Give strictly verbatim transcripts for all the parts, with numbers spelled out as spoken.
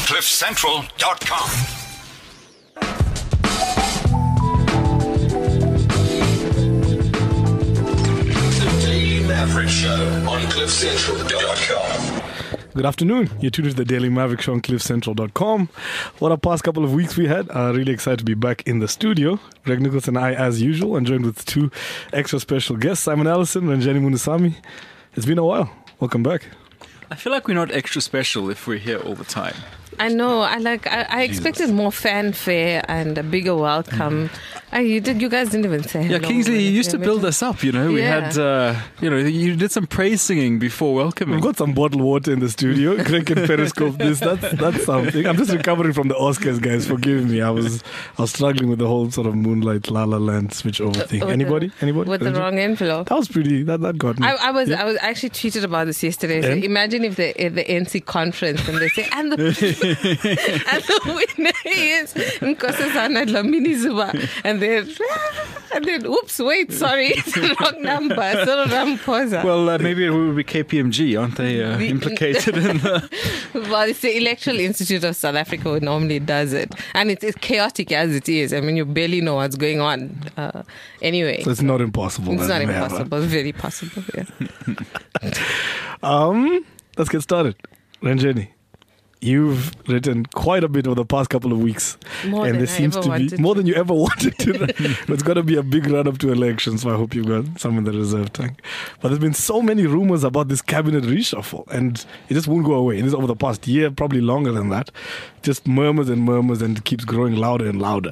cliff central dot com. The Daily Maverick Show on cliff central dot com. Good afternoon. You're tuned to the Daily Maverick Show on cliff central dot com. What a past couple of weeks we had. Uh, really excited to be back in the studio. Greg Nichols and I, as usual, and joined with two extra special guests, Simon Allison and Jenny Munusami. It's been a while. Welcome back. I feel like we're not extra special if we're here all the time. I know. I like. I, I expected more fanfare and a bigger welcome. I, you did. You guys didn't even say hello. Yeah, Kingsley, you used to build us up. You know, we Yeah. had. Uh, you know, you did some praise singing before welcoming. We've got some bottled water in the studio. Greg can periscope this. That's that's something. I'm just recovering from the Oscars, guys. Forgive me. I was I was struggling with the whole sort of Moonlight La La Land switch over thing. With Anybody? the, Anybody? with the wrong envelope. That was pretty. That that got me. I, I was Yeah. I was actually tweeted about this yesterday. So And? imagine if the if the N C conference and they say and the and the winner is Nkosazana Dlamini Zuba, and then and then oops wait sorry it's the wrong number so Ramaphosa. Well, uh, maybe it would be K P M G, aren't they uh, The- implicated in the... Well, it's the Electoral Institute of South Africa who normally does it, and it's, it's chaotic as it is. I mean, you barely know what's going on. Uh, anyway, So it's not impossible. it's then, not yeah, impossible. It's very possible. Yeah. Um, let's get started. Ranjani, you've written quite a bit over the past couple of weeks. More and than there I seems ever to be wanted more to. than you ever wanted to. It's going to be a big run up to elections, so I hope you've got some in the reserve tank. But there's been so many rumors about this cabinet reshuffle, and it just won't go away. And this over the past year, probably longer than that. Just murmurs and murmurs, and it keeps growing louder and louder.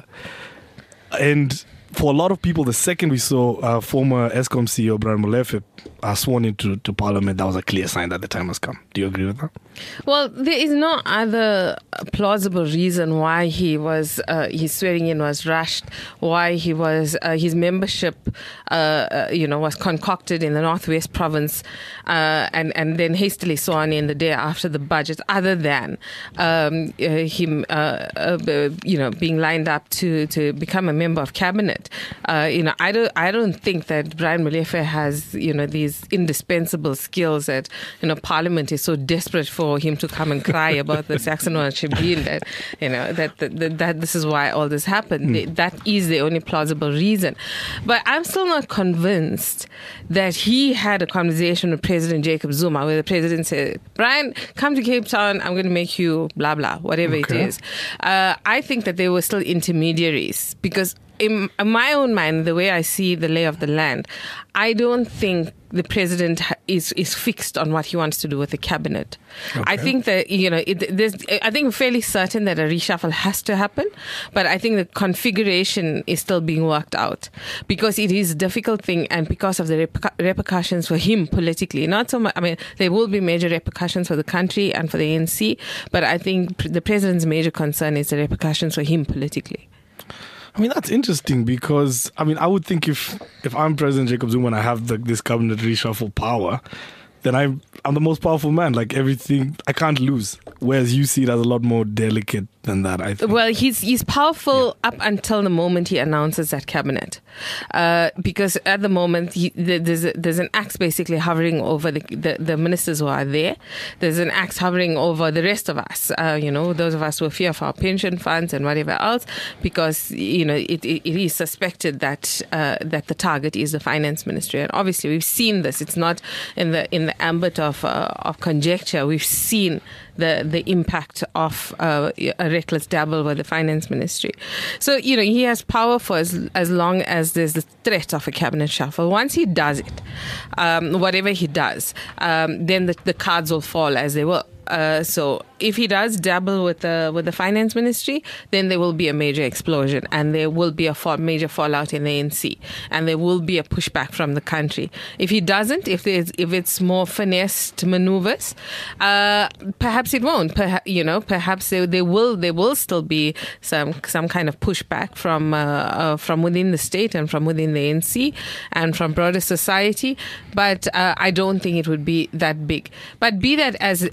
And for a lot of people, the second we saw uh, former Eskom C E O Brian Molefe uh, sworn into to Parliament, that was a clear sign that the time has come. Do you agree with that? Well, there is no other plausible reason why he was uh, his swearing in was rushed, why he was uh, his membership, uh, uh, you know, was concocted in the Northwest Province, uh, and and then hastily sworn in the day after the budget. Other than um, uh, him, uh, uh, you know, being lined up to to become a member of cabinet. Uh, you know, I don't I don't think that Brian Molefe has you know these indispensable skills that you know Parliament is so desperate for. For him to come and cry about the Saxon One Tribune, that you know that, that that this is why all this happened. Mm. That is the only plausible reason. But I'm still not convinced that he had a conversation with President Jacob Zuma, where the president said, "Brian, come to Cape Town. I'm going to make you blah blah, whatever Okay. it is." Uh, I think that they were still intermediaries because. In my own mind, the way I see the lay of the land, I don't think the president is is fixed on what he wants to do with the cabinet. Okay. I think that you know, it, there's. I think I'm fairly certain that a reshuffle has to happen, but I think the configuration is still being worked out because it is a difficult thing, and because of the repercu- repercussions for him politically. Not so much. I mean, there will be major repercussions for the country and for the A N C, but I think the president's major concern is the repercussions for him politically. I mean, that's interesting because, I mean, I would think if if I'm President Jacob Zuma and I have the, this cabinet reshuffle power, then I'm, I'm the most powerful man. Like everything, I can't lose. Whereas you see it as a lot more delicate than that, I think. Well, he's he's powerful yeah. up until the moment he announces that cabinet. Uh, because at the moment, he, there's a, there's an axe basically hovering over the, the, the ministers who are there. There's an axe hovering over the rest of us, uh, you know, those of us who fear for our pension funds and whatever else, because, you know, it, it, it is suspected that uh, that the target is the finance ministry. And obviously, we've seen this. It's not in the in the ambit of, uh, of conjecture. We've seen the, the impact of uh, a reckless dabble with the finance ministry. So, you know, he has power for as, as long as there's the threat of a cabinet shuffle. Once he does it, um, whatever he does, um, then the, the cards will fall as they will. Uh, so if he does dabble with the with the finance ministry, then there will be a major explosion, and there will be a fall, major fallout in the A N C, and there will be a pushback from the country. If he doesn't, if there's if it's more finessed maneuvers, uh, perhaps it won't. Perha- you know, perhaps there, there will there will still be some some kind of pushback from uh, uh, from within the state and from within the A N C and from broader society. But uh, I don't think it would be that big. But be that as as it may.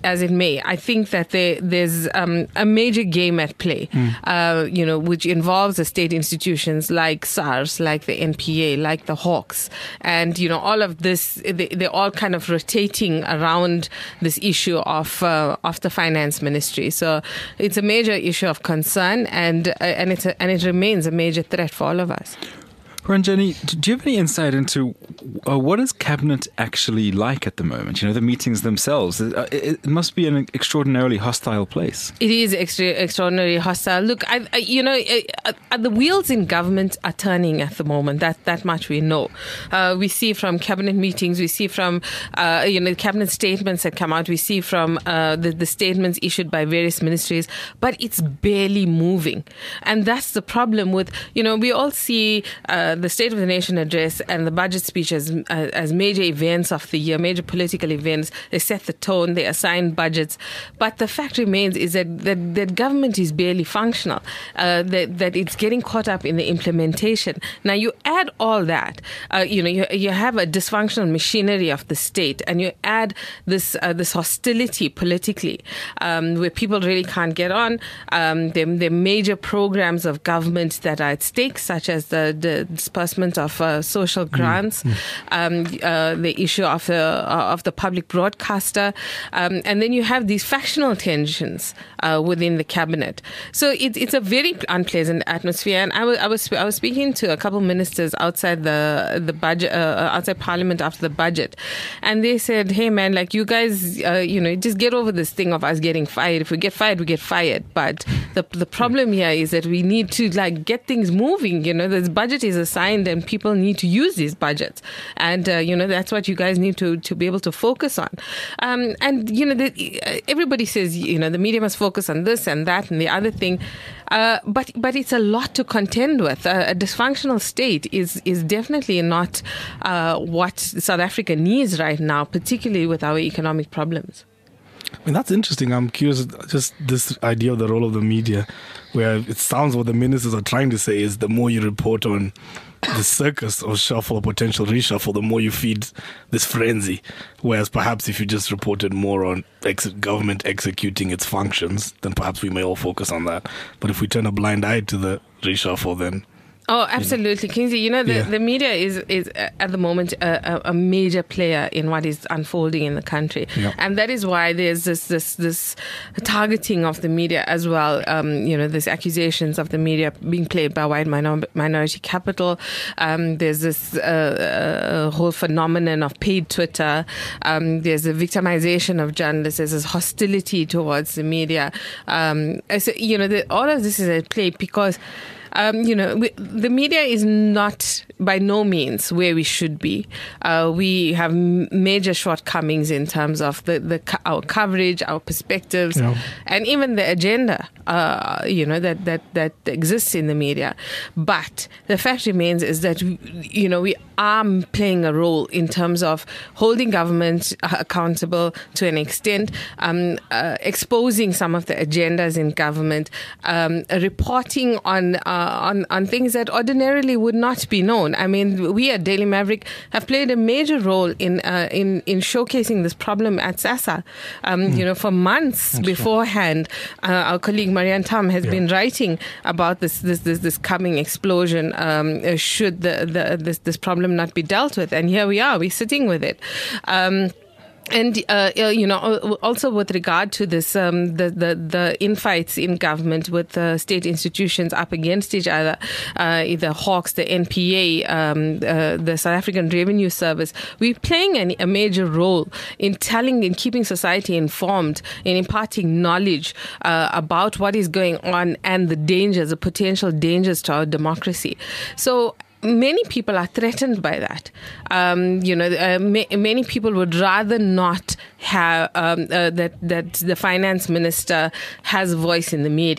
may, I think that there, there's um, a major game at play, mm. uh, you know, which involves the state institutions like SARS, like the N P A, like the Hawks. And, you know, all of this, they, they're all kind of rotating around this issue of uh, of the finance ministry. So it's a major issue of concern, and uh, and, it's a, and it remains a major threat for all of us. Ranjani, do you have any insight into uh, what is Cabinet actually like at the moment? You know, the meetings themselves. It, it must be an extraordinarily hostile place. It is extra, extraordinarily hostile. Look, I, I, you know, uh, uh, the wheels in government are turning at the moment. That that much we know. Uh, we see from Cabinet meetings. We see from, uh, you know, Cabinet statements that come out. We see from uh, the, the statements issued by various ministries. But it's barely moving. And that's the problem with, you know, we all see... Uh, the State of the Nation address and the budget speech as, uh, as major events of the year, major political events. They set the tone, they assign budgets. But the fact remains is that, that, that government is barely functional, uh, that, that it's getting caught up in the implementation. Now, you add all that, uh, you know, you, you have a dysfunctional machinery of the state, and you add this uh, this hostility politically, um, where people really can't get on. Um, there, there are major programs of government that are at stake, such as the, the disbursement of uh, social grants, mm. um, uh, the issue of the of the public broadcaster, um, and then you have these factional tensions uh, within the cabinet. So it, it's a very unpleasant atmosphere. And I was I was I was speaking to a couple of ministers outside the the budget uh, outside Parliament after the budget, and they said, "Hey man, like you guys, uh, you know, just get over this thing of us getting fired. If we get fired, we get fired. But the the problem here is that we need to like get things moving. You know, this budget is assigned and people need to use these budgets. And, uh, you know, that's what you guys need to, to be able to focus on. Um, and, you know, the, everybody says, you know, the media must focus on this and that and the other thing. Uh, but but it's a lot to contend with. Uh, a dysfunctional state is, is definitely not uh, what South Africa needs right now, particularly with our economic problems. I mean, that's interesting. I'm curious, just this idea of the role of the media, where it sounds what the ministers are trying to say is the more you report on the circus or shuffle or potential reshuffle, the more you feed this frenzy. Whereas perhaps if you just reported more on ex- government executing its functions, then perhaps we may all focus on that. But if we turn a blind eye to the reshuffle, then... Oh, absolutely, Kingsley. You know, the, Yeah. the media is, is uh, at the moment a, a, a major player in what is unfolding in the country. Yeah. And that is why there's this this this targeting of the media as well. Um, you know, there's accusations of the media being played by white minor- minority capital. Um, there's this uh, uh, whole phenomenon of paid Twitter. Um, there's a victimization of journalists. There's this hostility towards the media. Um, so, you know, the, all of this is at play because... Um, you know, we, the media is not by no means where we should be. Uh, we have m- major shortcomings in terms of the, the co- our coverage, our perspectives, Yeah. and even the agenda, uh, you know, that, that, that exists in the media. But the fact remains is that, you know, we are playing a role in terms of holding government accountable to an extent, um, uh, exposing some of the agendas in government, um, reporting on uh, on on things that ordinarily would not be known. I mean, we at Daily Maverick have played a major role in uh, in in showcasing this problem at SASSA. Um, mm. You know, for months That's beforehand, uh, our colleague Marianne Tam has Yeah. been writing about this this this, this coming explosion. Um, uh, should the, the this this problem not be dealt with? And here we are. We're sitting with it. Um, And, uh, you know, also with regard to this, um, the, the, the infights in government with uh, state institutions up against each other, uh, the Hawks, the N P A, um, uh, the South African Revenue Service, we're playing an, a major role in telling, in keeping society informed, in imparting knowledge uh, about what is going on and the dangers, the potential dangers to our democracy. So, many people are threatened by that. Um, you know, uh, ma- many people would rather not have um, uh, that that the finance minister has a voice in the media.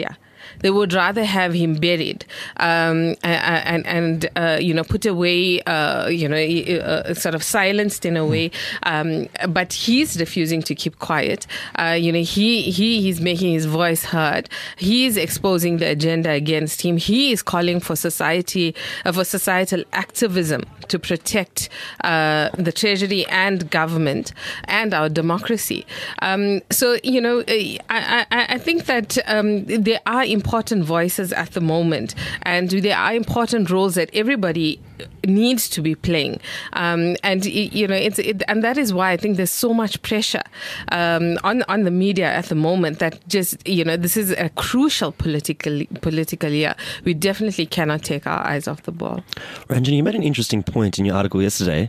They would rather have him buried um, and, and uh, you know, put away, uh, you know, uh, sort of silenced in a way. Um, but he's refusing to keep quiet. Uh, you know, he, he he's making his voice heard. He's exposing the agenda against him. He is calling for society, uh, for societal activism to protect uh, the treasury and government and our democracy. Um, so, you know, I, I, I think that um, there are important voices at the moment, and there are important roles that everybody needs to be playing. Um, and, you know, it's it, and that is why I think there's so much pressure um, on, on the media at the moment that just, you know, this is a crucial political, political year. We definitely cannot take our eyes off the ball. Ranjani, you made an interesting point in your article yesterday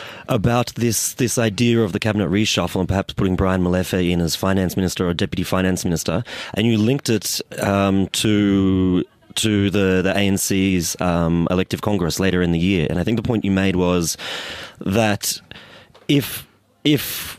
about this this idea of the cabinet reshuffle and perhaps putting Brian Molefe in as finance minister or deputy finance minister, and you linked it um, to to the, the A N C's um, elective Congress later in the year. And I think the point you made was that if if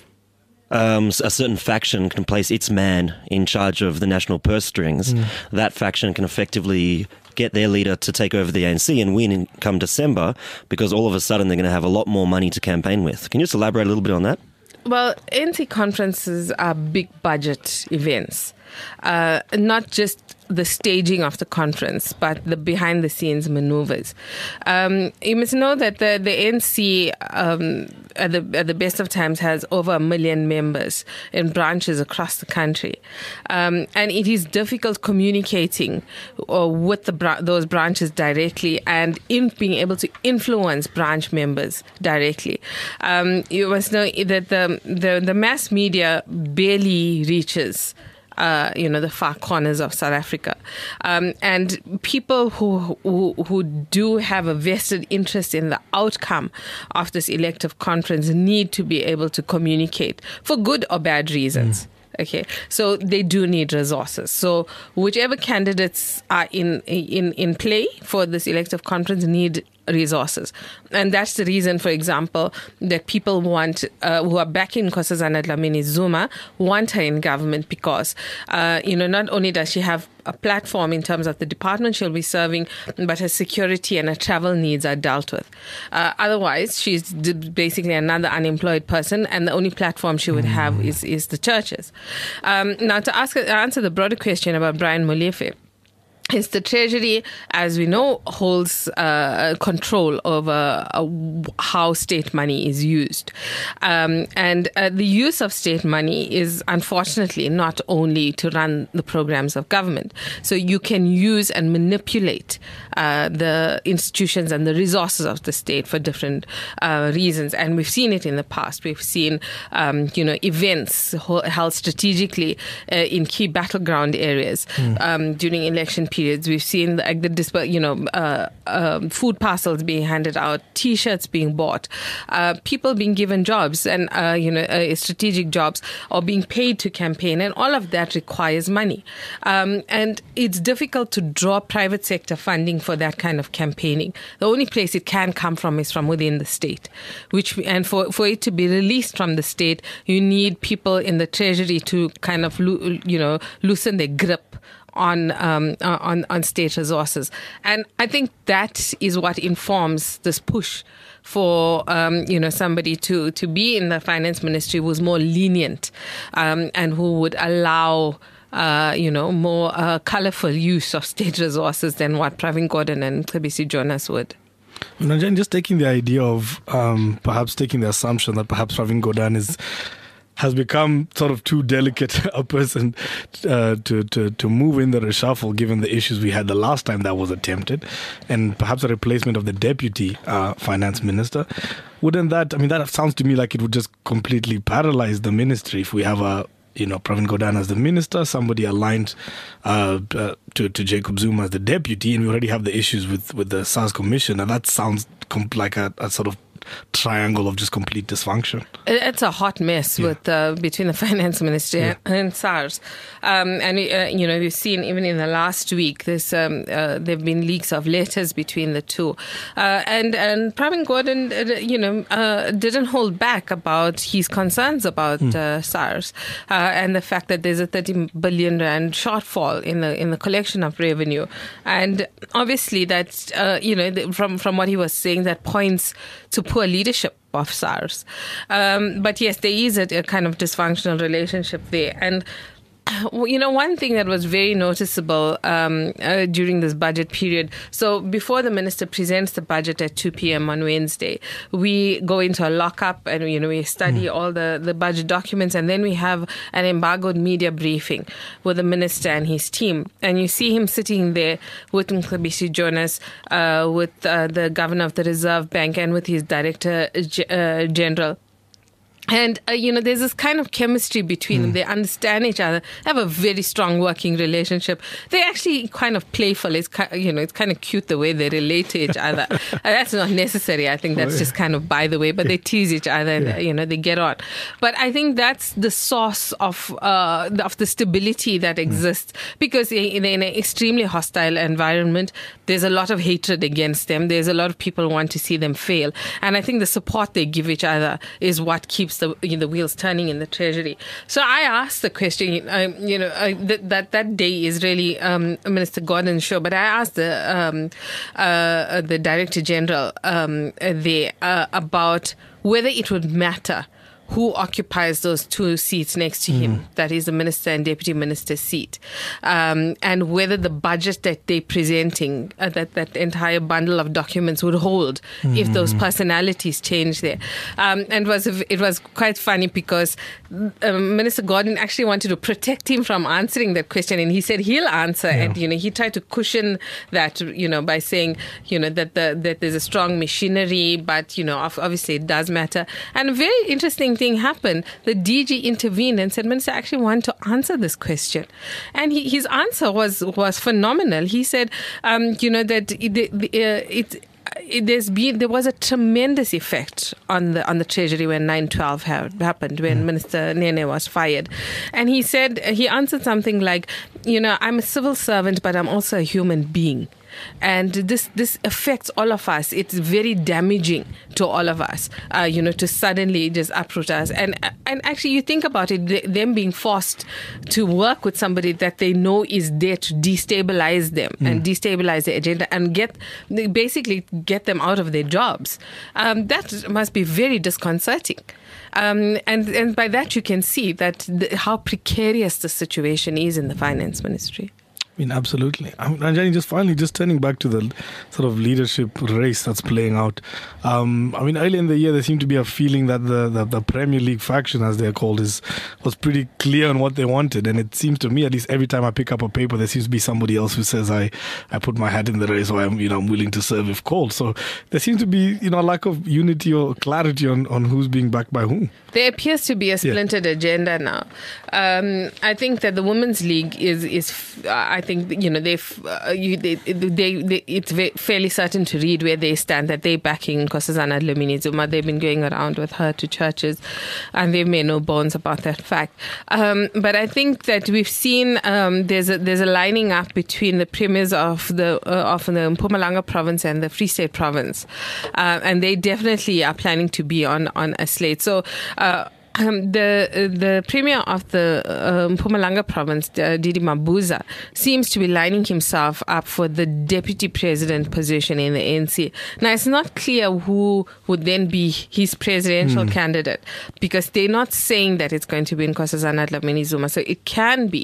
Um, a certain faction can place its man in charge of the national purse strings, mm. that faction can effectively get their leader to take over the A N C and win in come December, because all of a sudden they're going to have a lot more money to campaign with. Can you just elaborate a little bit on that? Well, A N C conferences are big budget events, uh, not just the staging of the conference, but the behind the scenes maneuvers. Um, you must know that the, the A N C um, at the at the best of times has over a million members in branches across the country, um, and it is difficult communicating uh, with the bra- those branches directly and in being able to influence branch members directly. Um, you must know that the the, the mass media barely reaches Uh, you know, the far corners of South Africa. Um, and people who, who who do have a vested interest in the outcome of this elective conference need to be able to communicate for good or bad reasons. Mm. Okay, so they do need resources. So whichever candidates are in in, in play for this elective conference need resources. And that's the reason, for example, that people want, uh, who are backing Nkosazana Dlamini Zuma, want her in government because, uh, you know, not only does she have a platform in terms of the department she'll be serving, but her security and her travel needs are dealt with. Uh, otherwise, she's basically another unemployed person, and the only platform she would have is, is the churches. Um, now, to ask, answer the broader question about Brian Molefe, is the Treasury, as we know, holds uh, control over uh, how state money is used. Um, and uh, the use of state money is, unfortunately, not only to run the programs of government. So you can use and manipulate uh, the institutions and the resources of the state for different uh, reasons. And we've seen it in the past. We've seen, um, you know, events held strategically uh, in key battleground areas mm. um, during election periods. We've seen the, the you know, uh, uh, food parcels being handed out, T-shirts being bought, uh, people being given jobs and uh, you know uh, strategic jobs or being paid to campaign, and all of that requires money. Um, and it's difficult to draw private sector funding for that kind of campaigning. The only place it can come from is from within the state, which and for for it to be released from the state, you need people in the Treasury to kind of you know loosen their grip on um, on on state resources. And I think that is what informs this push for um, you know somebody to to be in the finance ministry who's more lenient um, and who would allow uh, you know more uh, colourful use of state resources than what Pravin Gordhan and Cebisi Jonas would. Nanjani, just taking the idea of um, perhaps taking the assumption that perhaps Pravin Gordhan is has become sort of too delicate a person uh, to, to, to move in the reshuffle, given the issues we had the last time that was attempted, and perhaps a replacement of the deputy uh, finance minister. Wouldn't that, I mean, that sounds to me like it would just completely paralyze the ministry if we have a, you know, Pravin Gordhan as the minister, somebody aligned uh, uh, to, to Jacob Zuma as the deputy, and we already have the issues with, with the SARS commission, and that sounds comp- like a, a sort of triangle of just complete dysfunction. It's a hot mess Yeah. with uh, between the finance minister Yeah. and SARS, um, and uh, you know we've seen even in the last week this um, uh, there've been leaks of letters between the two, uh, and and Pravin Gordhan uh, you know uh, didn't hold back about his concerns about Mm. uh, SARS uh, and the fact that there's a thirty billion rand shortfall in the in the collection of revenue, and obviously that uh, you know the, from from what he was saying that points to poor leadership of SARS. Um, but yes, there is a, a kind of dysfunctional relationship there. And you know, one thing that was very noticeable um, uh, during this budget period, so before the minister presents the budget at two p.m. on Wednesday, we go into a lockup and, you know, we study mm. all the, the budget documents, and then we have an embargoed media briefing with the minister and his team. And you see him sitting there with Mcebisi Jonas, uh, with uh, the governor of the Reserve Bank, and with his director uh, general. And, uh, you know, there's this kind of chemistry between mm. them. They understand each other. They have a very strong working relationship. They're actually kind of playful. It's, you know, it's kind of cute the way they relate to each other. uh, that's not necessary. I think that's oh, yeah. just kind of by the way. But they tease each other and, yeah. you know, they get on. But I think that's the source of uh, of the stability that exists. Mm. Because in, in an extremely hostile environment, there's a lot of hatred against them. There's a lot of people who want to see them fail. And I think the support they give each other is what keeps the you know, the wheels turning in the treasury. So I asked the question, um, you know, uh, th- that that day is really um, Minister Gordhan's show, but I asked the um, uh, the Director General um, there uh, about whether it would matter who occupies those two seats next to him, mm. that is the minister and deputy minister's seat, um, and whether the budget that they're presenting, uh, that, that entire bundle of documents would hold mm. if those personalities change there. Um, and it was, it was quite funny because uh, Minister Gordhan actually wanted to protect him from answering that question, and he said he'll answer, yeah. and, you know, he tried to cushion that, you know, by saying, you know, that, the, that there's a strong machinery, but, you know, obviously it does matter. And a very interesting thing happened. The D G intervened and said, Minister, I actually want to answer this question. And he, his answer was was phenomenal. He said, um, you know, that it, uh, it It, there's been there was a tremendous effect on the on the treasury when nine twelve had happened, when mm. Minister Nene was fired, and he said he answered something like, you know, I'm a civil servant, but I'm also a human being. And this this affects all of us. It's very damaging to all of us, uh, you know, to suddenly just uproot us. And and actually, you think about it, them being forced to work with somebody that they know is there to destabilize them mm. and destabilize the agenda and get basically get them out of their jobs. Um, that must be very disconcerting. Um, and, and by that, you can see that the, how precarious the situation is in the finance ministry. I mean, absolutely. I mean, Ranjani, just finally, just turning back to the sort of leadership race that's playing out. Um, I mean, earlier in the year, there seemed to be a feeling that the, the, the Premier League faction, as they're called, is was pretty clear on what they wanted. And it seems to me, at least every time I pick up a paper, there seems to be somebody else who says, I, I put my hat in the race, or I'm, you know, I'm willing to serve if called. So there seems to be, you know, a lack of unity or clarity on, on who's being backed by whom. There appears to be a splintered yeah. agenda now. Um, I think that the Women's League is, is uh, I think, you know, they've, uh, you, they, they, they, it's fairly certain to read where they stand, that they're backing Nkosazana Dlamini Zuma. They've been going around with her to churches, and they've made no bones about that fact. Um, but I think that we've seen um, there's a there's a lining up between the premiers of the uh, of the Mpumalanga province and the Free State province, uh, and they definitely are planning to be on on a slate. So. Uh, Um, the uh, the premier of the uh, Mpumalanga province, uh, Didi Mabuza, seems to be lining himself up for the deputy president position in the A N C. Now, it's not clear who would then be his presidential mm. candidate, because they're not saying that it's going to be Nkosazana Dlamini Zuma. So it can be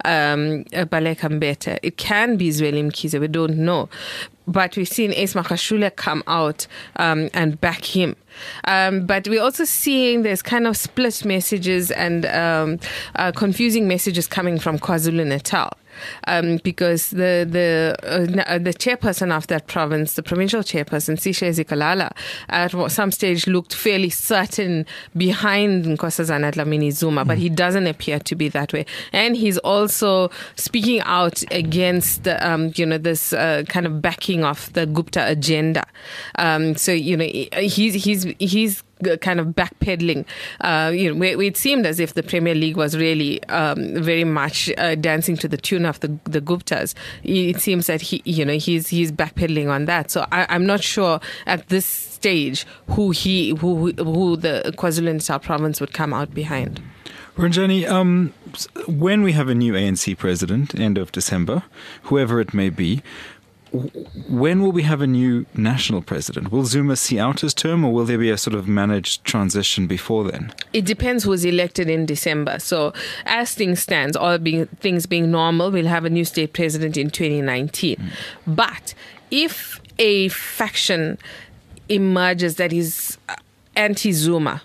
um, Baleka Mbete, it can be Zweli Mkhize, we don't know. But we've seen Ace Makashule come out um, and back him. Um, but we're also seeing there's kind of split messages and um, uh, confusing messages coming from KwaZulu-Natal. um, because the the uh, the chairperson of that province, the provincial chairperson, Sishe Zikalala, at some stage looked fairly certain behind Nkosazana Dlamini Zuma, but he doesn't appear to be that way. And he's also speaking out against, um, you know, this uh, kind of backing of the Gupta agenda. Um, so, you know, he's he's he's kind of backpedaling. Uh, you know, where, where it seemed as if the Premier League was really um, very much uh, dancing to the tune of the the Guptas. It seems that he, you know, he's he's backpedaling on that. So I, I'm not sure at this stage who he who who the KwaZulu-Natal province would come out behind. Ranjani, um, when we have a new A N C president, end of December, whoever it may be, when will we have a new national president? Will Zuma see out his term, or will there be a sort of managed transition before then? It depends who's elected in December. So as things stand, all being, things being normal, we'll have a new state president in twenty nineteen. Mm. But if a faction emerges that is anti-Zuma,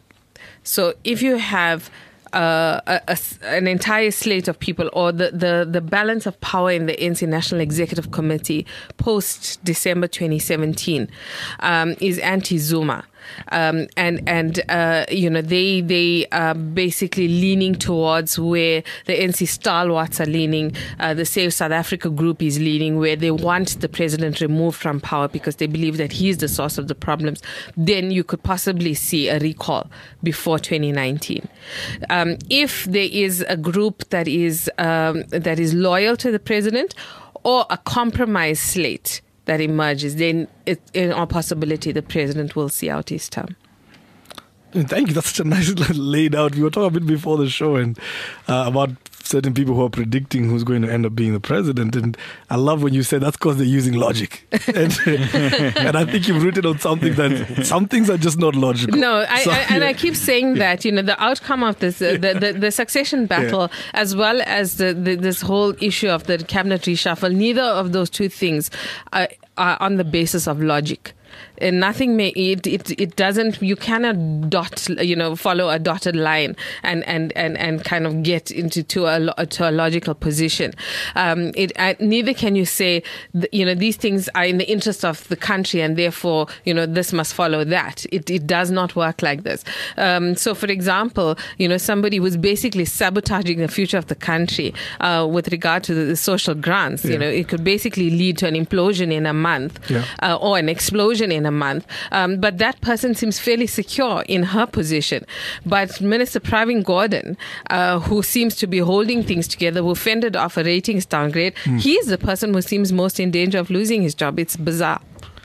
so if you have Uh, a, a, an entire slate of people, or the, the, the balance of power in the A N C National Executive Committee post December twenty seventeen um, is anti-Zuma. Um, and, and uh, you know, they they are basically leaning towards where the A N C stalwarts are leaning, uh, the Save South Africa group is leaning, where they want the president removed from power because they believe that he is the source of the problems. Then you could possibly see a recall before twenty nineteen. Um, if there is a group that is um, that is loyal to the president, or a compromise slate that emerges, then it, in all possibility the president will see out his term. Thank you. That's such a nice laid out. We were talking a bit before the show and uh, about certain people who are predicting who's going to end up being the president. And I love when you said that's because they're using logic. and, and I think you've written on something that some things are just not logical. No, I, so, I, and yeah. I keep saying yeah. that, you know, the outcome of this, uh, the, the, the succession battle, yeah. as well as the, the, this whole issue of the cabinet reshuffle, neither of those two things are, are on the basis of logic. And nothing may it, it it doesn't you cannot dot you know follow a dotted line and and and, and kind of get into to a to a logical position. Um, it uh, neither can you say th- you know these things are in the interest of the country and therefore you know this must follow that. It it does not work like this. Um, so for example, you know somebody was basically sabotaging the future of the country uh, with regard to the, the social grants. Yeah. You know it could basically lead to an implosion in a month yeah. uh, or an explosion in a month. Um, but that person seems fairly secure in her position. But Minister Pravin Gordhan, uh, who seems to be holding things together, who fended off a ratings downgrade, mm. he is the person who seems most in danger of losing his job. It's bizarre.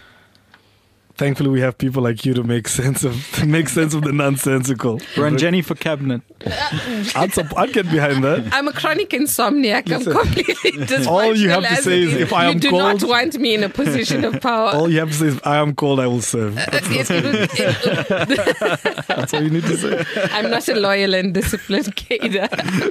Thankfully, we have people like you to make sense of to make sense of the nonsensical. Ranjani for cabinet. I'd, sup- I'd get behind that. I'm a chronic insomniac. Listen, I'm completely dysfunctional. All you have to say is, if I am you do called, not want me in a position of power. All you have to say is, I am called, I will serve. That's, It- it- it- that's all you need to say. I'm not a loyal and disciplined cadre.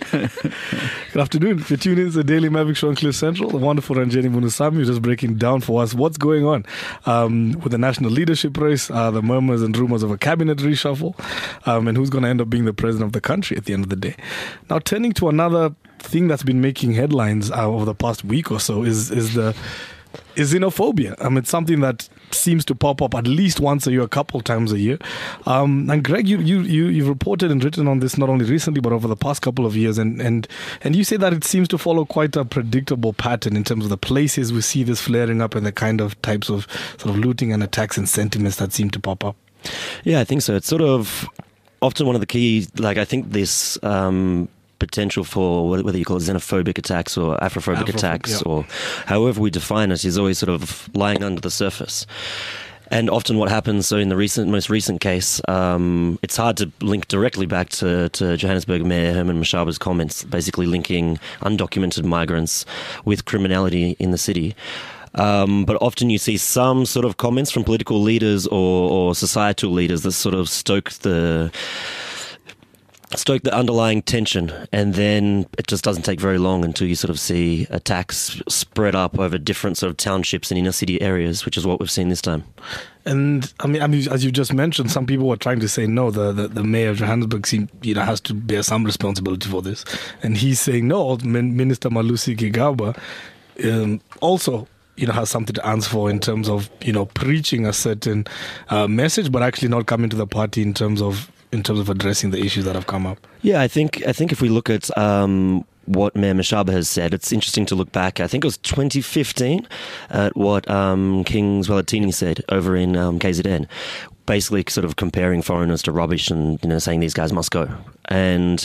Good afternoon. If you're tuning in to the Daily Maverick Show on Cliff Central, the wonderful Ranjani Munusamy is just breaking down for us what's going on um, with the national leadership race, uh, the murmurs and rumors of a cabinet reshuffle, um, and who's going to end up being the president of the country at the end of the day. Now, turning to another thing that's been making headlines uh, over the past week or so is is the is xenophobia. I mean, it's something that seems to pop up at least once a year, a couple times a year. Um, and Greg, you, you, you, you've reported and written on this not only recently, but over the past couple of years. And, and, and you say that it seems to follow quite a predictable pattern in terms of the places we see this flaring up and the kind of types of sort of looting and attacks and sentiments that seem to pop up. Yeah, I think so. It's sort of often one of the key, like I think this um, potential for whether you call it xenophobic attacks or Afrophobic, Afrophobic attacks yeah. or however we define it is always sort of lying under the surface. And often what happens, so in the recent, most recent case, um, it's hard to link directly back to, to Johannesburg Mayor Herman Mashaba's comments, basically linking undocumented migrants with criminality in the city. Um, but often you see some sort of comments from political leaders or, or societal leaders that sort of stoke the stoke the underlying tension, and then it just doesn't take very long until you sort of see attacks spread up over different sort of townships and inner city areas, which is what we've seen this time. And I mean, I mean, as you just mentioned, some people were trying to say no. The the, the mayor of Johannesburg, seem, you know, has to bear some responsibility for this, and he's saying no. Minister Malusi Gigaba um, also, you know, has something to answer for in terms of, you know, preaching a certain uh, message, but actually not coming to the party in terms of in terms of addressing the issues that have come up. Yeah, I think I think if we look at um, what Mayor Mashaba has said, it's interesting to look back. I think it was twenty fifteen at what um, King Zwelithini said over in um, K Z N, basically sort of comparing foreigners to rubbish and, you know, saying these guys must go. And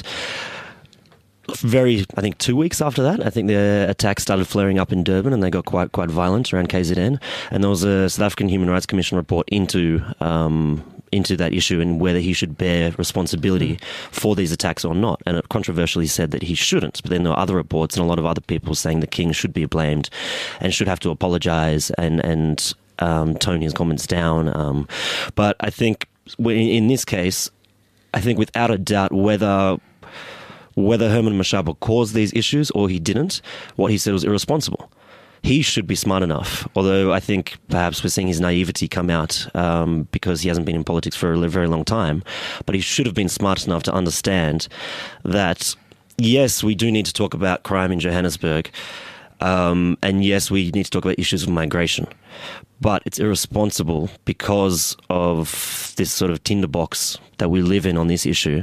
very, I think two weeks after that, I think the attacks started flaring up in Durban, and they got quite quite violent around K Z N. And there was a South African Human Rights Commission report into um, into that issue and whether he should bear responsibility mm. for these attacks or not. And it controversially said that he shouldn't. But then there were other reports and a lot of other people saying the king should be blamed and should have to apologise and and um, tone his comments down. Um, but I think in this case, I think without a doubt, whether Whether Herman Mashaba caused these issues or he didn't, what he said was irresponsible. He should be smart enough, although I think perhaps we're seeing his naivety come out um, because he hasn't been in politics for a very long time. But he should have been smart enough to understand that, yes, we do need to talk about crime in Johannesburg, um, and yes, we need to talk about issues of migration. But it's irresponsible because of this sort of tinderbox that we live in on this issue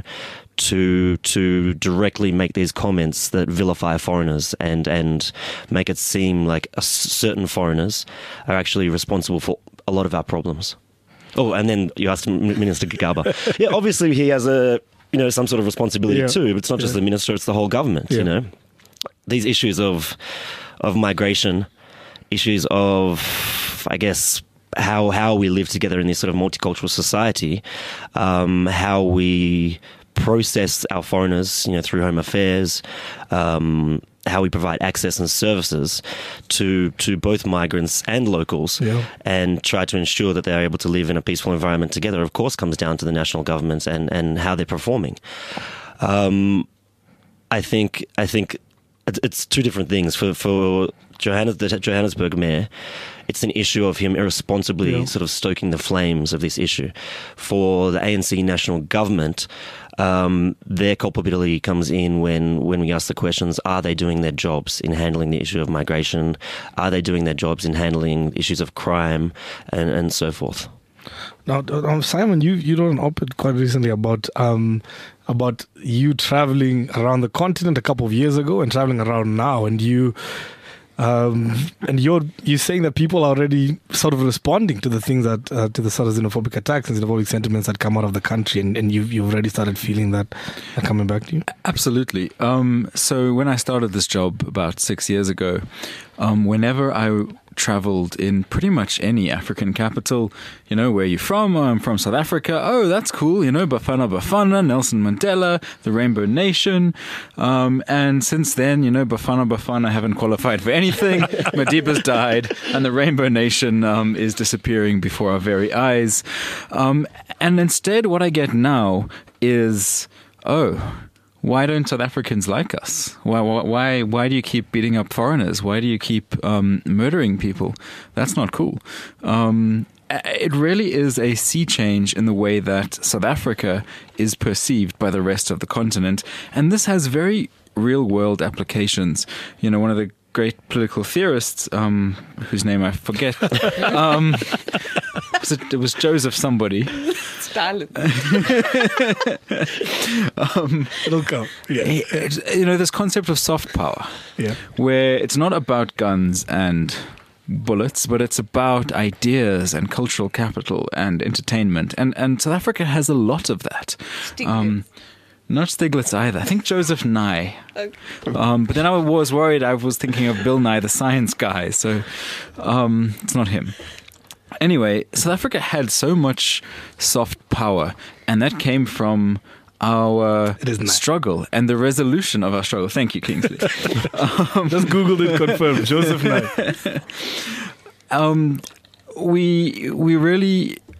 to to directly make these comments that vilify foreigners and, and make it seem like a certain foreigners are actually responsible for a lot of our problems. Oh, and then you asked Minister Gigaba. Yeah, obviously he has a you know some sort of responsibility yeah. too, but it's not just yeah. the minister, it's the whole government, yeah. you know. These issues of of migration, issues of, I guess, how how we live together in this sort of multicultural society, um, how we process our foreigners, you know, through Home Affairs, um, how we provide access and services to to both migrants and locals, yeah. and try to ensure that they are able to live in a peaceful environment together, of course, comes down to the national governments and, and how they're performing. Um, I think I think it's two different things. For for Johannes, the Johannesburg mayor, it's an issue of him irresponsibly yeah. sort of stoking the flames of this issue. For the A N C national government, um, their culpability comes in when, when we ask the questions, are they doing their jobs in handling the issue of migration? Are they doing their jobs in handling issues of crime and, and so forth? Now, um, Simon, you, you wrote an op-ed quite recently about um, about you traveling around the continent a couple of years ago and traveling around now, and you um, and you're you're saying that people are already sort of responding to the things that uh, to the sort of xenophobic attacks and xenophobic sentiments that come out of the country, and, and you've you've already started feeling that uh, coming back to you. Absolutely. Um, so when I started this job about six years ago, um, whenever I traveled in pretty much any African capital, you know, where are you from? Oh, I'm from South Africa. Oh, that's cool. You know, Bafana Bafana, Nelson Mandela, the Rainbow Nation. Um, and since then, you know, Bafana Bafana haven't qualified for anything. Madiba's died and the Rainbow Nation um, is disappearing before our very eyes. Um, and instead, what I get now is, oh, why don't South Africans like us? Why, why, why do you keep beating up foreigners? Why do you keep um, murdering people? That's not cool. Um, it really is a sea change in the way that South Africa is perceived by the rest of the continent. And this has very real-world applications. You know, one of the great political theorists, um, whose name I forget, um, was it, it was Joseph somebody. Stalin. um, It'll come. Yeah. You know, this concept of soft power, yeah. where it's not about guns and bullets, but it's about ideas and cultural capital and entertainment. And, and South Africa has a lot of that. Um, Not Stiglitz either. I think Joseph Nye. Okay. Um, but then I was worried. I was thinking of Bill Nye, the science guy. So um, it's not him. Anyway, South Africa had so much soft power, and that came from our struggle and the resolution of our struggle. Thank you, Kingsley. um, Just Googled it, confirmed. Joseph Nye. um, we we really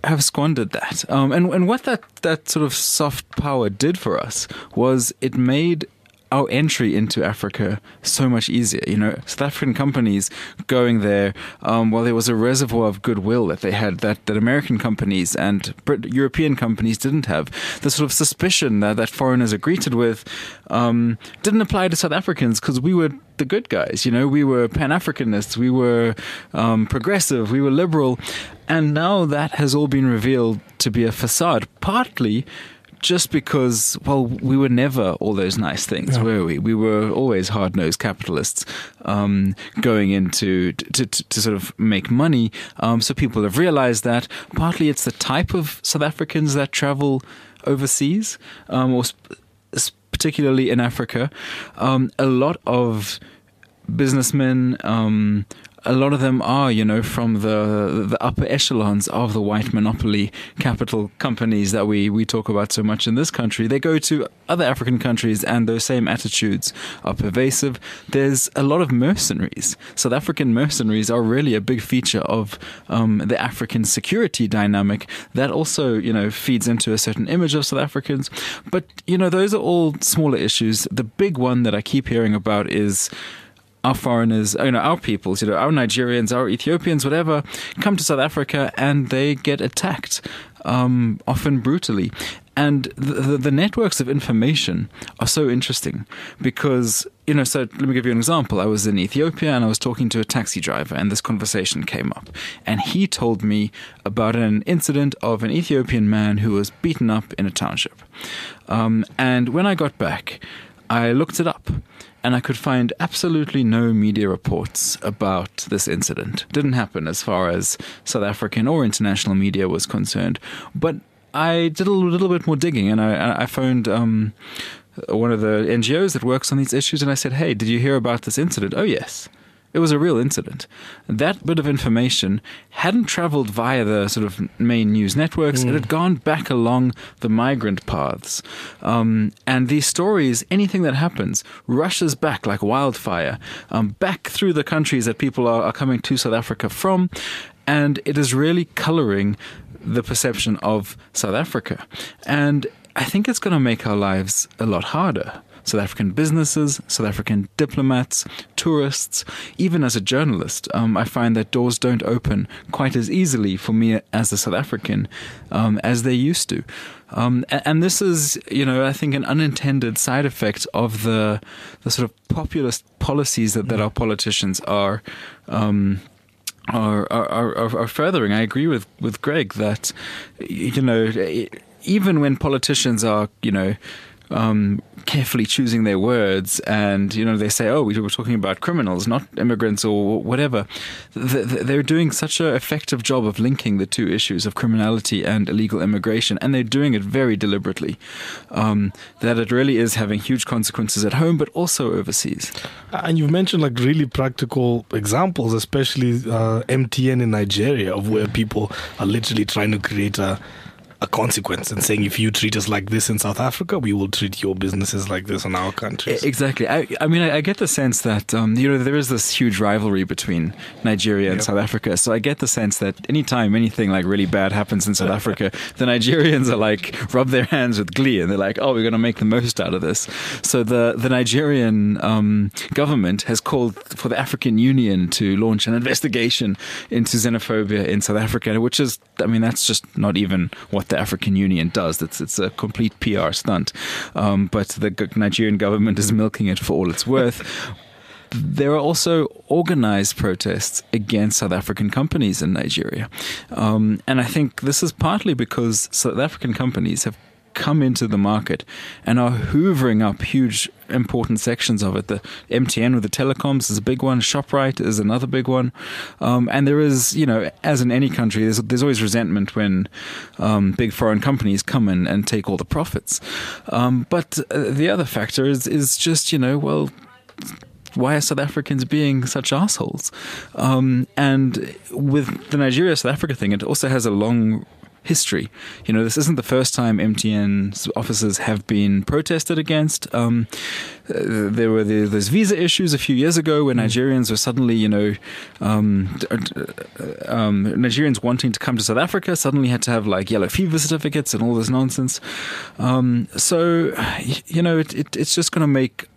have squandered that. Um, and, and what that, that sort of soft power did for us was it made our entry into Africa so much easier. You know, South African companies going there, um, well, there was a reservoir of goodwill that they had that, that American companies and Brit- European companies didn't have. The sort of suspicion that, that foreigners are greeted with um, didn't apply to South Africans because we were the good guys. You know, we were Pan-Africanists, we were um, progressive, we were liberal. And now that has all been revealed to be a facade, partly just because, well, we were never all those nice things, yeah. were we? We were always hard-nosed capitalists um, going into to, to, to sort of make money. Um, so people have realized that. Partly it's the type of South Africans that travel overseas, um, or sp- particularly in Africa. Um, a lot of businessmen, um, a lot of them are, you know, from the the upper echelons of the white monopoly capital companies that we, we talk about so much in this country. They go to other African countries and those same attitudes are pervasive. There's a lot of mercenaries. South African mercenaries are really a big feature of um, the African security dynamic that also, you know, feeds into a certain image of South Africans. But, you know, those are all smaller issues. The big one that I keep hearing about is our foreigners, you know, our peoples, you know, our Nigerians, our Ethiopians, whatever, come to South Africa and they get attacked, um, often brutally. And the, the, the networks of information are so interesting because, you know, so let me give you an example. I was in Ethiopia and I was talking to a taxi driver and this conversation came up. And he told me about an incident of an Ethiopian man who was beaten up in a township. Um, and when I got back, I looked it up. And I could find absolutely no media reports about this incident. Didn't happen as far as South African or international media was concerned. But I did a little bit more digging, and I, I phoned um, one of the N G Os that works on these issues, and I said, hey, did you hear about this incident? Oh, yes. It was a real incident. That bit of information hadn't traveled via the sort of main news networks. Mm. It had gone back along the migrant paths. Um, and these stories, anything that happens, rushes back like wildfire, um, back through the countries that people are, are coming to South Africa from. And it is really coloring the perception of South Africa. And I think it's going to make our lives a lot harder. South African businesses, South African diplomats, tourists, even as a journalist, um, I find that doors don't open quite as easily for me as a South African um, as they used to. Um, and, and this is, you know, I think an unintended side effect of the the sort of populist policies that, that our politicians are um Are, are, are, are furthering. I agree with, with Greg that, you know, even when politicians are, you know, um, carefully choosing their words and, you know, they say, oh, we were talking about criminals, not immigrants or whatever. They're doing such an effective job of linking the two issues of criminality and illegal immigration, and they're doing it very deliberately, um, that it really is having huge consequences at home, but also overseas. And you've mentioned like really practical examples, especially uh, M T N in Nigeria, of where people are literally trying to create a a consequence and saying, if you treat us like this in South Africa, we will treat your businesses like this in our countries. Exactly. I, I mean, I, I get the sense that, um, you know, there is this huge rivalry between Nigeria and yep. South Africa. So I get the sense that anytime anything like really bad happens in South Africa, the Nigerians are like, rub their hands with glee and they're like, oh, we're going to make the most out of this. So the, the Nigerian um, government has called for the African Union to launch an investigation into xenophobia in South Africa, which is, I mean, that's just not even what the African Union does. It's it's a complete P R stunt. Um, but the Nigerian government is milking it for all it's worth. There are also organized protests against South African companies in Nigeria. Um, and I think this is partly because South African companies have come into the market and are hoovering up huge important sections of it. The M T N with the telecoms is a big one. ShopRite is another big one. Um, and there is, you know, as in any country, there's, there's always resentment when um, big foreign companies come in and take all the profits. Um, but uh, the other factor is, is just, you know, well, why are South Africans being such assholes? Um, and with the Nigeria-South Africa thing, it also has a long history. You know, this isn't the first time M T N's officers have been protested against. Um, uh, there were the, those visa issues a few years ago where Nigerians were suddenly, you know, um, um, Nigerians wanting to come to South Africa suddenly had to have like yellow fever certificates and all this nonsense. Um, so, you know, it, it, it's just going to make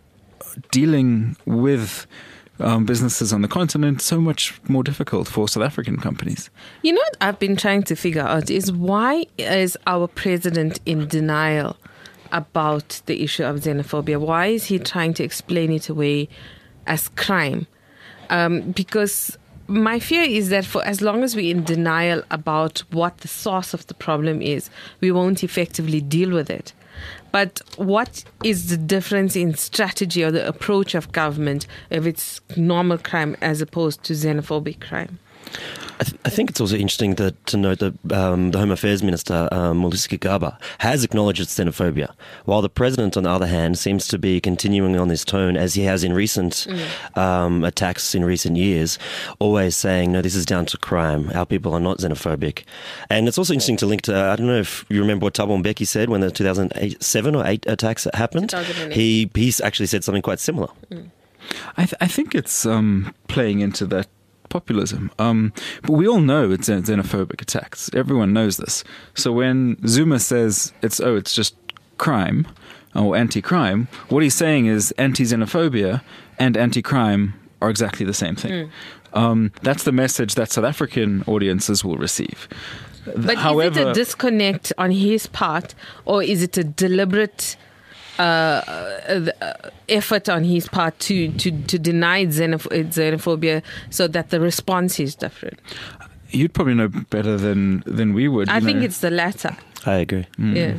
dealing with Um, businesses on the continent so much more difficult for South African companies. You know what I've been trying to figure out is why is our president in denial about the issue of xenophobia? Why is he trying to explain it away as crime? Um, because my fear is that for as long as we're in denial about what the source of the problem is, we won't effectively deal with it. But what is the difference in strategy or the approach of government if it's normal crime as opposed to xenophobic crime? I, th- I think it's also interesting that, to note that um, the Home Affairs Minister, um, Molisi Kigaba, has acknowledged its xenophobia, while the President, on the other hand, seems to be continuing on this tone, as he has in recent mm. um, attacks in recent years, always saying, no, this is down to crime. Our people are not xenophobic. And it's also interesting to link to, I don't know if you remember what Thabo Mbeki said when the two thousand seven or eight attacks happened. He, he actually said something quite similar. Mm. I, th- I think it's um, playing into that populism. Um, but we all know it's xenophobic attacks. Everyone knows this. So when Zuma says it's, oh, it's just crime or anti-crime, what he's saying is anti-xenophobia and anti-crime are exactly the same thing. Mm. Um, that's the message that South African audiences will receive. But However, is it a disconnect on his part, or is it a deliberate Uh, uh, effort on his part to, to, to deny xenoph- xenophobia so that the response is different? You'd probably know better than, than we would. I think know. it's the latter. I agree. Mm. Yeah.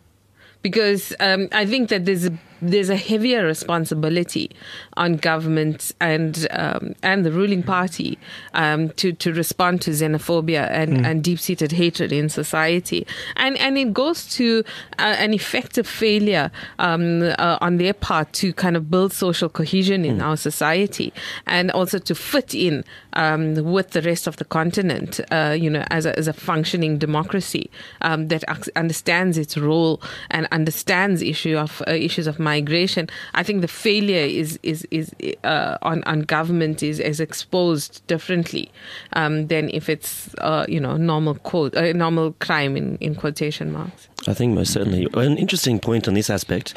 Because um, I think that there's a, there's a heavier responsibility on government and um, and the ruling party um, to, to respond to xenophobia and, mm. and deep-seated hatred in society. And and it goes to uh, an effective failure um, uh, on their part to kind of build social cohesion in mm. our society and also to fit in um, with the rest of the continent, uh, you know, as a, as a functioning democracy um, that understands its role and understands issue of uh, issues of migration. I think the failure is is is uh, on on government is, is exposed differently um, than if it's uh, you know normal quote uh, normal crime in, in quotation marks. I think most certainly. An interesting point on this aspect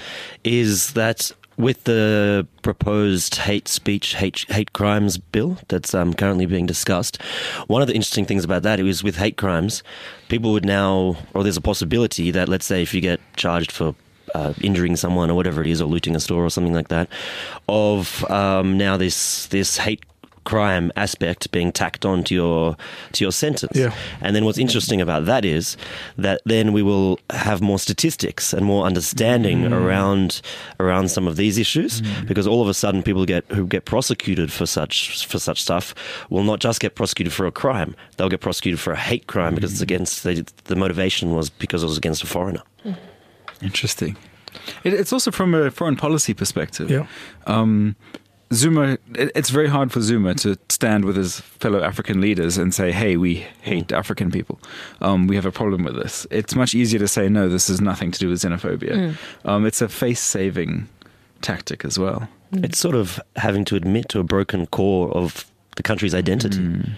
is that with the proposed hate speech, hate, hate crimes bill that's um, currently being discussed, one of the interesting things about that is with hate crimes, people would now, or there's a possibility that, let's say, if you get charged for uh, injuring someone or whatever it is, or looting a store or something like that, of um, now this this hate crime aspect being tacked on to your to your sentence. Yeah. And then what's interesting about that is that then we will have more statistics and more understanding mm. around around some of these issues, mm. because all of a sudden people get who get prosecuted for such for such stuff will not just get prosecuted for a crime, they'll get prosecuted for a hate crime mm. because it's against the, the motivation was because it was against a foreigner. Interesting. It, it's also from a foreign policy perspective. Yeah. Um, Zuma, it's very hard for Zuma to stand with his fellow African leaders and say, hey, we hate African people. Um, we have a problem with this. It's much easier to say, no, this has nothing to do with xenophobia. Mm. Um, it's a face-saving tactic as well. Mm. It's sort of having to admit to a broken core of the country's identity. Mm.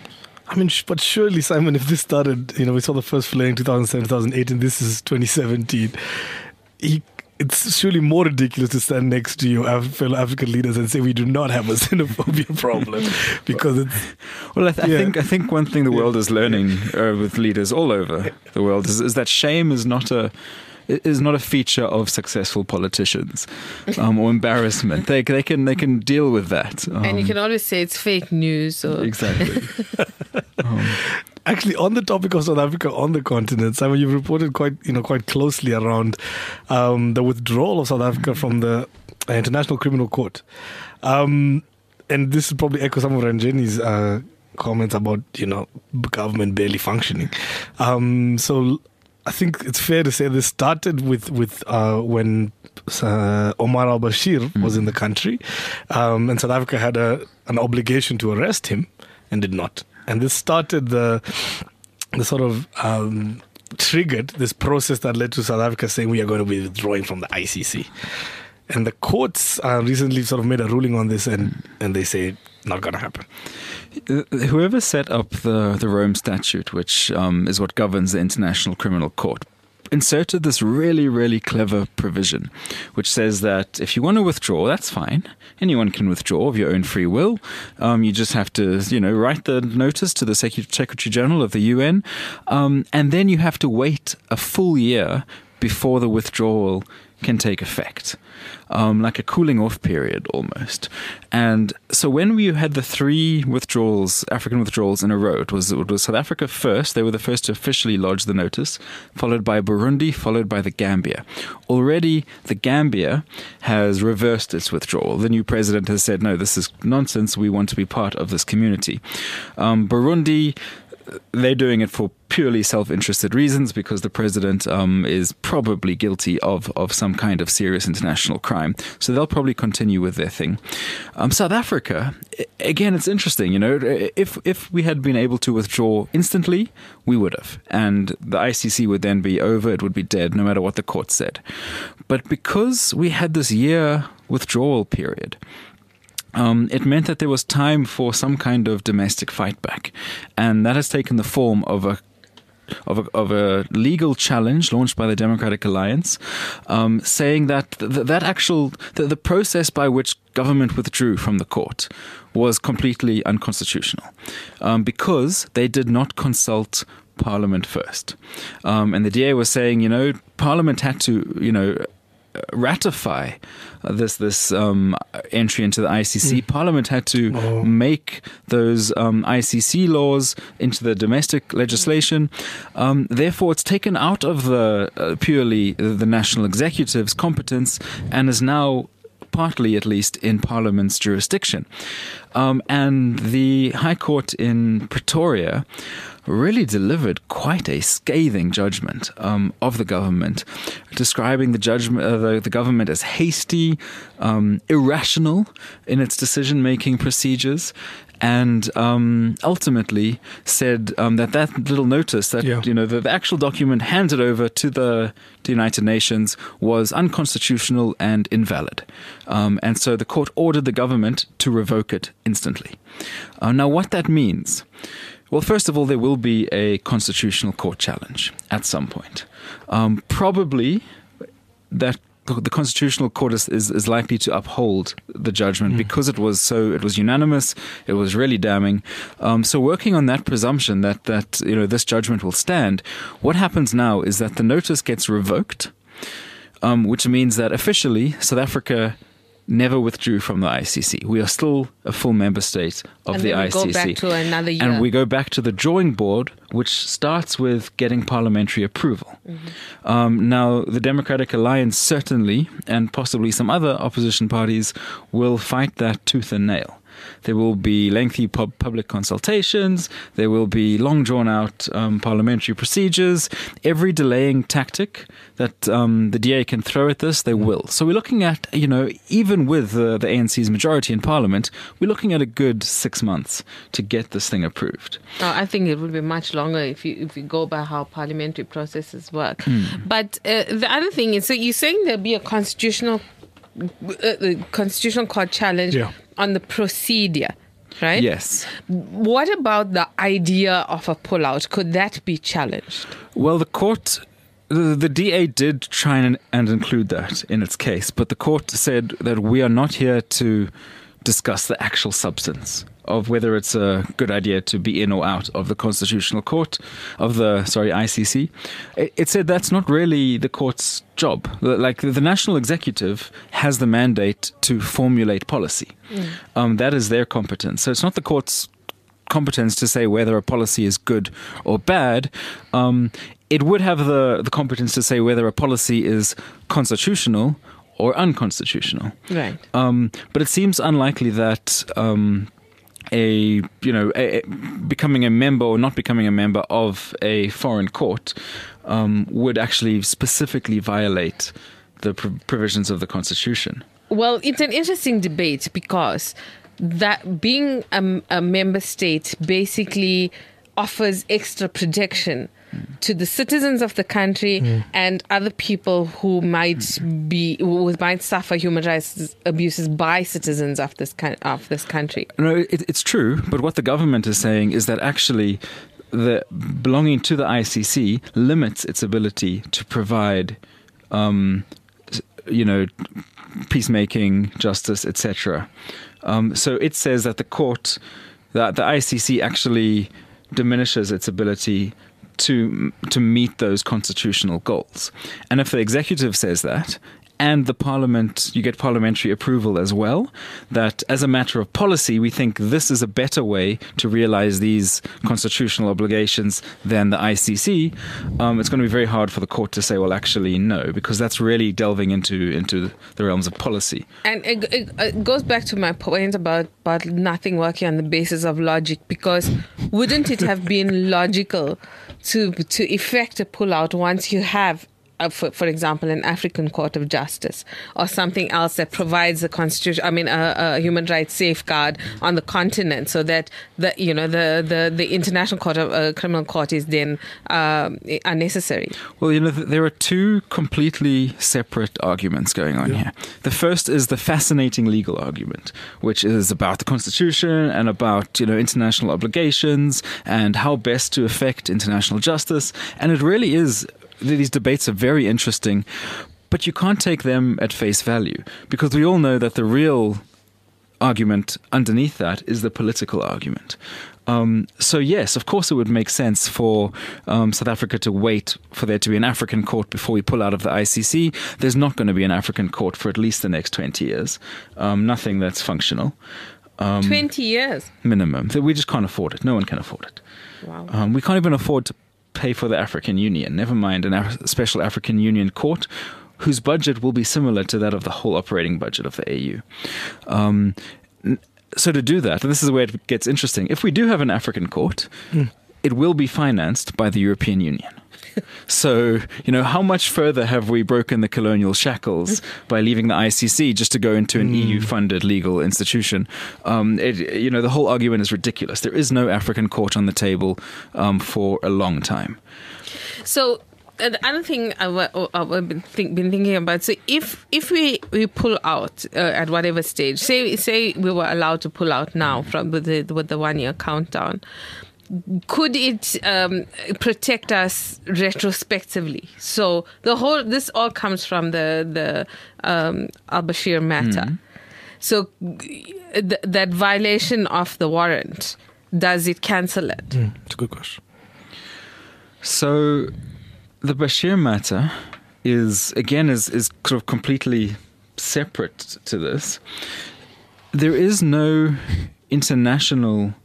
I mean, but surely, Simon, if this started, you know, we saw the first flare in two thousand seven, two thousand eight, and this is twenty seventeen, he... it's surely more ridiculous to stand next to your Af- fellow African leaders and say we do not have a xenophobia problem, because it's. Well, I, th- yeah. I think I think one thing the world is learning uh, with leaders all over the world is, is that shame is not a is not a feature of successful politicians, um, or embarrassment. They they can they can deal with that, um, and you can always say it's fake news. Or exactly. um, Actually, on the topic of South Africa on the continent, Simon, you've reported quite, you know, quite closely around um, the withdrawal of South Africa from the International Criminal Court, um, and this will probably echo some of Ranjeni's uh, comments about, you know, government barely functioning. Um, so, I think it's fair to say this started with with uh, when uh, Omar al-Bashir mm. was in the country, um, and South Africa had a an obligation to arrest him and did not. And this started the the sort of um, triggered this process that led to South Africa saying we are going to be withdrawing from the I C C. And the courts uh, recently sort of made a ruling on this, and, and they say not going to happen. Whoever set up the, the Rome Statute, which um, is what governs the International Criminal Court, inserted this really, really clever provision, which says that if you want to withdraw, that's fine. Anyone can withdraw of your own free will. Um, you just have to, you know, write the notice to the Secretary General of the U N, um, and then you have to wait a full year before the withdrawal can take effect. Um, like a cooling off period almost. And so when we had the three withdrawals, African withdrawals in a row, it was, it was South Africa first. They were the first to officially lodge the notice, followed by Burundi, followed by the Gambia. Already the Gambia has reversed its withdrawal. The new president has said, no, this is nonsense. We want to be part of this community. Um, Burundi, they're doing it for purely self-interested reasons because the president um, is probably guilty of, of some kind of serious international crime. So they'll probably continue with their thing. Um, South Africa, again, it's interesting. You know, if if we had been able to withdraw instantly, we would have. And the I C C would then be over. It would be dead, no matter what the court said. But because we had this year withdrawal period, Um, it meant that there was time for some kind of domestic fight back. And that has taken the form of a Of a, of a legal challenge launched by the Democratic Alliance, um, saying that th- that actual the, the process by which government withdrew from the court was completely unconstitutional, um, because they did not consult Parliament first. Um, and the D A was saying, you know, Parliament had to, you know, ratify this this um, entry into the I C C. Mm. Parliament had to oh. make those um, I C C laws into the domestic legislation. Um, therefore, it's taken out of the uh, purely the national executive's competence and is now partly, at least, in Parliament's jurisdiction. Um, and the High Court in Pretoria really delivered quite a scathing judgment um, of the government, describing the judgment, uh, the, the government as hasty, um, irrational in its decision-making procedures, and um, ultimately said um, that that little notice, that yeah. you know, the, the actual document handed over to the, the United Nations was unconstitutional and invalid. Um, and so the court ordered the government to revoke it instantly. Uh, now, what that means... Well, first of all, there will be a constitutional court challenge at some point. Um, probably that the constitutional court is, is, is likely to uphold the judgment mm. because it was so it was unanimous. It was really damning. Um, so, working on that presumption that that you know this judgment will stand, what happens now is that the notice gets revoked, um, which means that officially South Africa never withdrew from the I C C. We are still a full member state of and the then we I C C. go back to another year. And we go back to the drawing board, which starts with getting parliamentary approval. Mm-hmm. Um, now, the Democratic Alliance certainly, and possibly some other opposition parties, will fight that tooth and nail. There will be lengthy pub- public consultations. There will be long drawn-out um, parliamentary procedures. Every delaying tactic that um, the D A can throw at this, they will. So we're looking at, you know, even with uh, the A N C's majority in Parliament, we're looking at a good six months to get this thing approved. Oh, I think it would be much longer if you if you go by how parliamentary processes work. Mm. But uh, the other thing is, so you're saying there'll be a constitutional uh, constitutional court challenge. Yeah. On the procedure, right? Yes. What about the idea of a pullout? Could that be challenged? Well, the court, the, the D A did try and, and include that in its case, but the court said that we are not here to discuss the actual substance of whether it's a good idea to be in or out of the Constitutional Court, of the, sorry, I C C. It, it said that's not really the court's job. Like, the national executive has the mandate to formulate policy. Mm. Um, that is their competence. So it's not the court's competence to say whether a policy is good or bad. Um, it would have the, the competence to say whether a policy is constitutional or unconstitutional. Right. Um, but it seems unlikely that... Um, a you know a, a, becoming a member or not becoming a member of a foreign court um, would actually specifically violate the pr- provisions of the Constitution. Well, it's an interesting debate because that being a, a member state basically offers extra protection to the citizens of the country Mm. and other people who might be who might suffer human rights abuses by citizens of this coun- of this country. No, it, it's true. But what the government is saying is that actually, the belonging to the I C C limits its ability to provide, um, you know, peacemaking, justice, et cetera. Um, so it says that the court, that the I C C actually diminishes its ability to to meet those constitutional goals. And if the executive says that, and the parliament, you get parliamentary approval as well, that as a matter of policy, we think this is a better way to realize these constitutional obligations than the I C C, um, it's going to be very hard for the court to say, well, actually, no, because that's really delving into into the realms of policy. And it, it, it goes back to my point about, about nothing working on the basis of logic, because wouldn't it have been logical to to effect a pullout once you have, uh, for, for example, an African Court of Justice or something else that provides a constitution, I mean, a, a human rights safeguard on the continent, so that the you know the the, the International Court of uh, Criminal Court is then um, unnecessary. Well, you know, th- there are two completely separate arguments going on Yeah. here. The first is the fascinating legal argument, which is about the Constitution and about, you know, international obligations and how best to effect international justice. And it really is, these debates are very interesting, but you can't take them at face value, because we all know that the real argument underneath that is the political argument. Um, so yes, of course it would make sense for um, South Africa to wait for there to be an African court before we pull out of the I C C. There's not going to be an African court for at least the next twenty years. Um, nothing that's functional. Um, Twenty years. minimum. We just can't afford it. No one can afford it. Wow. Um, we can't even afford to pay for the African Union, never mind an Af- special African Union court whose budget will be similar to that of the whole operating budget of the A U. Um, n- so to do that, and this is where it gets interesting, if we do have an African court, Mm. it will be financed by the European Union. So, you know, how much further have we broken the colonial shackles by leaving the I C C just to go into an E U-funded legal institution? Um, it, you know, the whole argument is ridiculous. There is no African court on the table um, for a long time. So uh, the other thing I've, uh, I've been, think, been thinking about, so if if we, we pull out uh, at whatever stage, say say we were allowed to pull out now from with the, with the one year countdown, could it um, protect us retrospectively? So the whole this all comes from the the um, al-Bashir matter. Mm. So th- that violation of the warrant, does it cancel it? Mm, it's a good question. So the Bashir matter is, again, is, is sort of completely separate to this. There is no international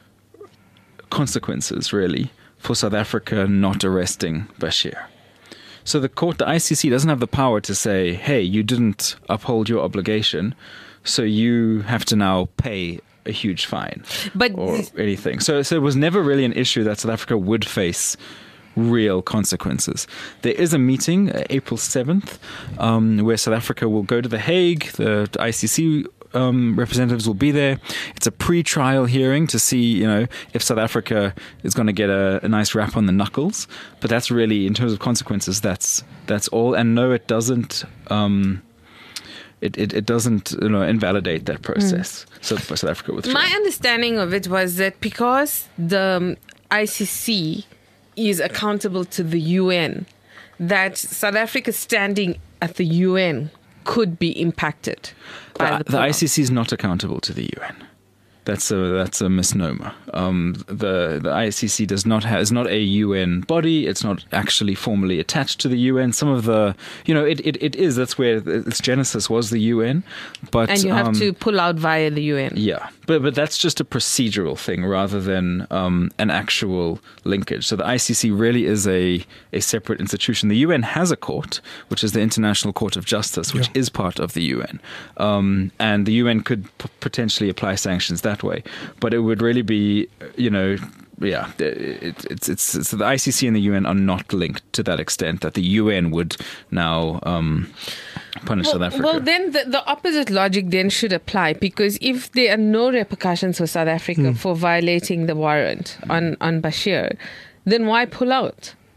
consequences, really, for South Africa not arresting Bashir. So the court, the I C C, doesn't have the power to say, hey, you didn't uphold your obligation, so you have to now pay a huge fine But or anything. So, so it was never really an issue that South Africa would face real consequences. There is a meeting, uh, April seventh, um, where South Africa will go to The Hague. The, the I C C um, representatives will be there. It's a pre-trial hearing to see, you know, if South Africa is going to get a, a nice rap on the knuckles. But that's really, in terms of consequences, that's that's all. And no, it doesn't. Um, It, it, it doesn't, you know, invalidate that process. Mm. So for South Africa withdrew. My understanding of it was that because the um, I C C is accountable to the U N, that South Africa's standing at the U N could be impacted by the, the, the I C C is not accountable to the U N. That's a that's a misnomer. Um, the the I C C does not have is not a U N body. It's not actually formally attached to the U N. Some of the you know it, it, it is. That's where its genesis was the U N. But and you have um, to pull out via the U N. Yeah, but but that's just a procedural thing rather than um, an actual linkage. So the I C C really is a a separate institution. The U N has a court, which is the International Court of Justice, which Yeah. is part of the U N, um, and the U N could p- potentially apply sanctions that way, but it would really be, you know, yeah, it, it's it's it's the I C C and the U N are not linked to that extent that the U N would now um, punish Well, South Africa. well, then the, the opposite logic then should apply, because if there are no repercussions for South Africa for violating the warrant on, on Bashir, then why pull out?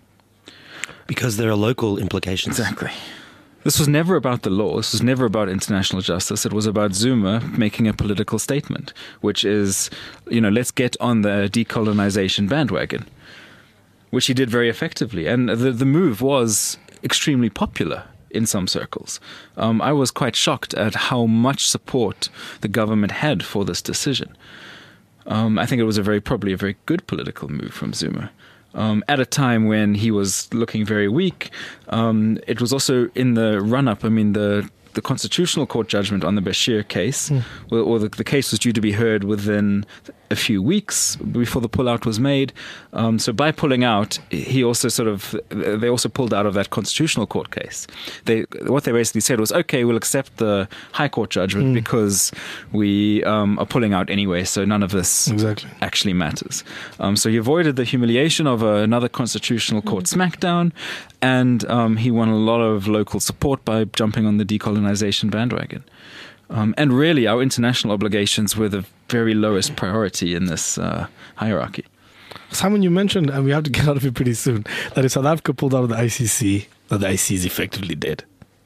Because there are local implications. Exactly. This was never about the law. This was never about international justice. It was about Zuma making a political statement, which is, you know, let's get on the decolonization bandwagon, which he did very effectively. And the, the move was extremely popular in some circles. Um, I was quite shocked at how much support the government had for this decision. Um, I think it was a very probably a very good political move from Zuma. Um, at a time when he was looking very weak, um, it was also in the run-up. I mean, the the Constitutional Court judgment on the Bashir case, mm. or, or the, the case was due to be heard within a few weeks before the pullout was made. Um, so by pulling out, he also sort of, they also pulled out of that Constitutional Court case. They, what they basically said was, okay, we'll accept the High Court judgment mm. because we um, are pulling out anyway, so none of this exactly. actually matters. Um, so he avoided the humiliation of a, another Constitutional Court mm. smackdown, and um, he won a lot of local support by jumping on the decolonization bandwagon. Um, and really, our international obligations were the very lowest priority in this uh, hierarchy. Simon, you mentioned, and we have to get out of it pretty soon, that if South Africa pulled out of the I C C, that the I C C is effectively dead.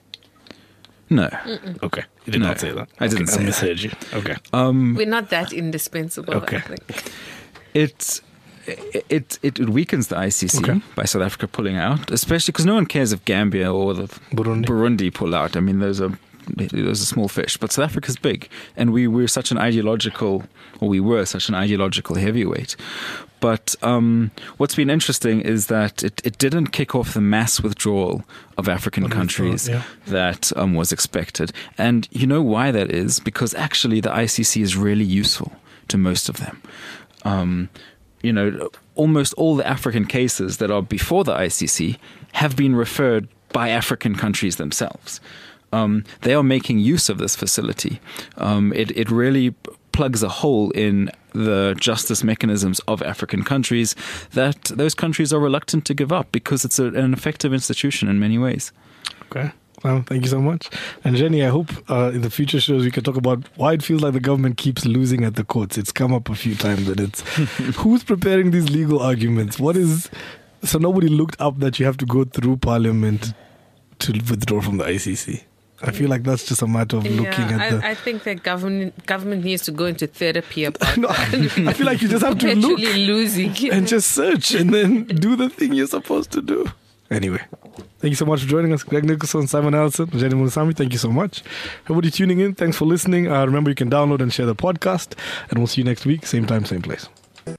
No. Mm-mm. Okay. You did no, not say that. I didn't okay, say I misheard that. you. Okay. Um, We're not that indispensable, okay. I think. It's... It, it it weakens the I C C okay. by South Africa pulling out, especially because no one cares if Gambia or the Burundi. Burundi pull out. I mean, those are those are small fish, but South Africa's big, and we were such an ideological, or we were such an ideological heavyweight. But um, what's been interesting is that it, it didn't kick off the mass withdrawal of African what countries thought, yeah. that um, was expected, and you know why that is? Because actually, the I C C is really useful to most of them. Um, You know, almost all the African cases that are before the I C C have been referred by African countries themselves. Um, they are making use of this facility. Um, it, it really plugs a hole in the justice mechanisms of African countries that those countries are reluctant to give up because it's a, an effective institution in many ways. Okay. Well, thank you so much. And Jenny, I hope uh, in the future shows we can talk about why it feels like the government keeps losing at the courts. It's come up a few times, and it's who's preparing these legal arguments? What is... So nobody looked up that you have to go through Parliament to withdraw from the I C C. I feel like that's just a matter of looking yeah, at I, the... I think the government government needs to go into therapy about no, that. I feel like you just have to look losing. and just search and then do the thing you're supposed to do. Anyway, thank you so much for joining us. Greg Nicholson, Simon Allison, Jenny Mulusamy, thank you so much. Everybody tuning in, thanks for listening. Uh, remember, you can download and share the podcast, and we'll see you next week, same time, same place.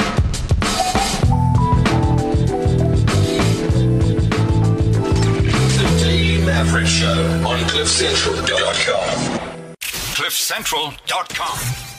The Daily Maverick Show on cliff central dot com. cliff central dot com.